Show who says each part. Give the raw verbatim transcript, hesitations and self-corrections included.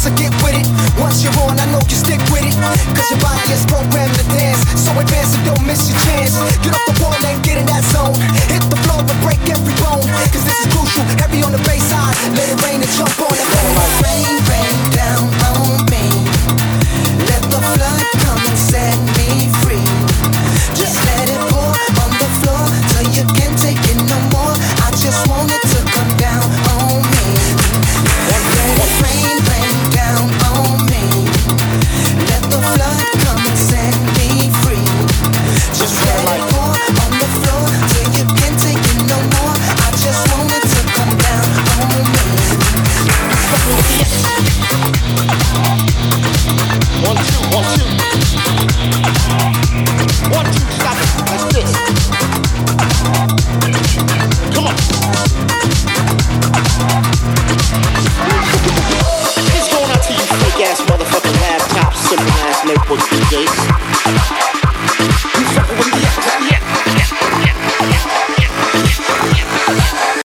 Speaker 1: so get with it. Once you're on, I know you stick with it. Cause your body is programmed to dance. So advance and don't miss your chance. Get off the wall and get in that zone. Hit the floor and break every bone. Cause this is crucial, heavy on the bass side. Let it rain and jump on it.